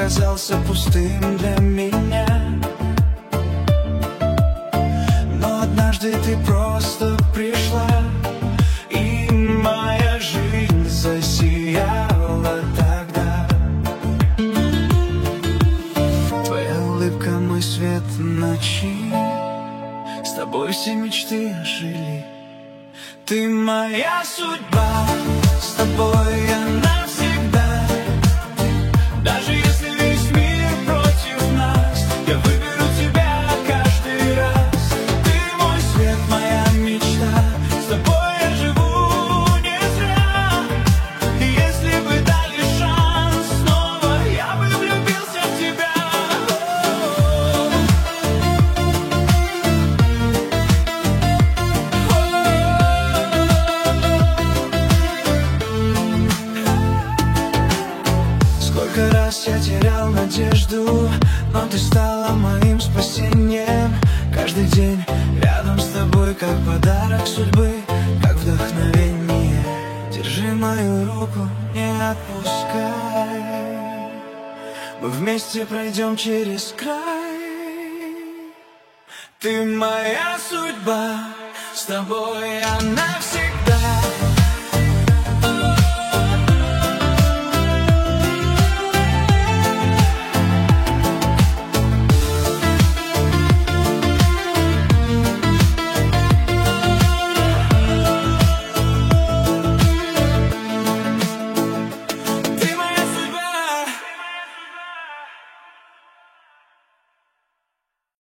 казался пустым для меня. Но однажды ты просто пришла, и моя жизнь засияла тогда. Твоя улыбка, мой свет ночи, с тобой все мечты ожили. Ты моя судьба, с тобой я навсегда. Даже если весь мир против нас, я выберу тебя каждый раз. Ты мой свет, моя мечта, с тобой я живу не зря. И если бы дали шанс снова, я бы влюбился в тебя. Сколько раз я терял надежду, но ты стала моим спасением. Каждый день рядом с тобой, как подарок судьбы, как вдохновение. Держи мою руку, не отпускай, мы вместе пройдем через край. Ты моя судьба, с тобой я навсегда.